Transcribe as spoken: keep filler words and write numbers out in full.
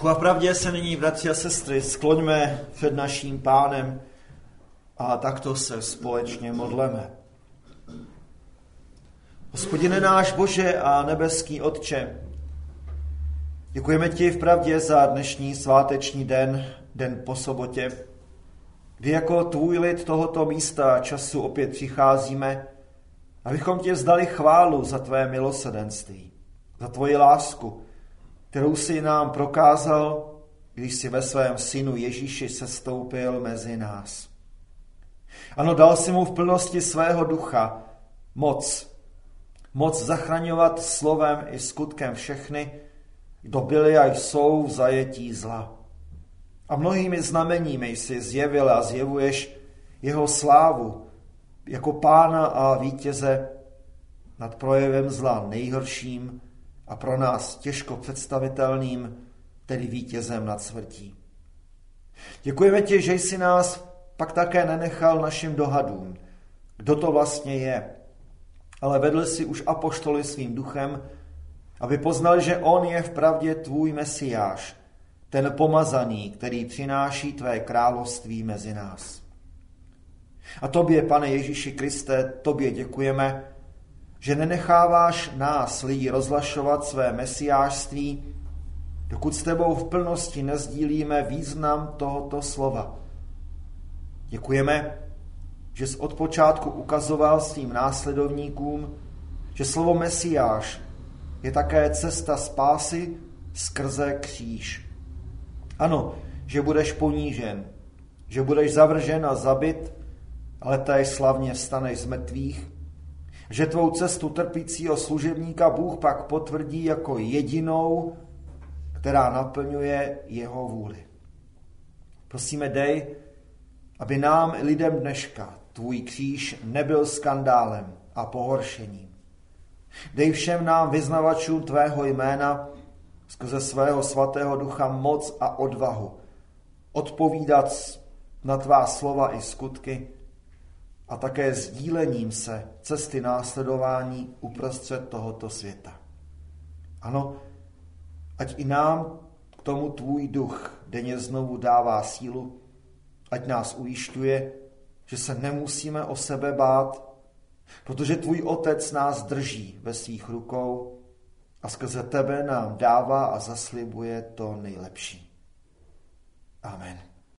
Duchu a pravdě se nyní, bratři a sestry, skloňme před naším Pánem a takto se společně modleme. Hospodine náš Bože a nebeský Otče, děkujeme ti v pravdě za dnešní sváteční den, den po sobotě, kdy jako tvůj lid tohoto místa a času opět přicházíme, abychom tě vzdali chválu za tvé milosrdenství, za tvoji lásku, kterou jsi nám prokázal, když jsi ve svém synu Ježíši sestoupil mezi nás. Ano, dal si mu v plnosti svého ducha moc, moc zachraňovat slovem i skutkem všechny, kdo byli a jsou v zajetí zla. A mnohými znameními jsi zjevil a zjevuješ jeho slávu jako pána a vítěze nad projevem zla nejhorším a pro nás těžko představitelným, tedy vítězem nad smrtí. Děkujeme ti, že jsi nás pak také nenechal našim dohadům, kdo to vlastně je, ale vedl si už apoštoly svým duchem, aby poznal, že on je v pravdě tvůj Mesiáš, ten pomazaný, který přináší tvé království mezi nás. A tobě, Pane Ježíši Kriste, tobě děkujeme, že nenecháváš nás, lidi, rozhlašovat své mesiášství, dokud s tebou v plnosti nezdílíme význam tohoto slova. Děkujeme, že jsi od počátku ukazoval svým následovníkům, že slovo Mesiáš je také cesta spásy skrze kříž. Ano, že budeš ponížen, že budeš zavržen a zabit, ale též slavně vstaneš z mrtvých, že tvou cestu trpícího služebníka Bůh pak potvrdí jako jedinou, která naplňuje jeho vůli. Prosíme, dej, aby nám, lidem dneška, tvůj kříž nebyl skandálem a pohoršením. Dej všem nám, vyznavačům tvého jména, skrze svého svatého ducha moc a odvahu odpovídat na tvá slova i skutky a také sdílením se cesty následování uprostřed tohoto světa. Ano, ať i nám k tomu tvůj duch denně znovu dává sílu, ať nás ujišťuje, že se nemusíme o sebe bát, protože tvůj Otec nás drží ve svých rukou a skrze tebe nám dává a zaslibuje to nejlepší. Amen.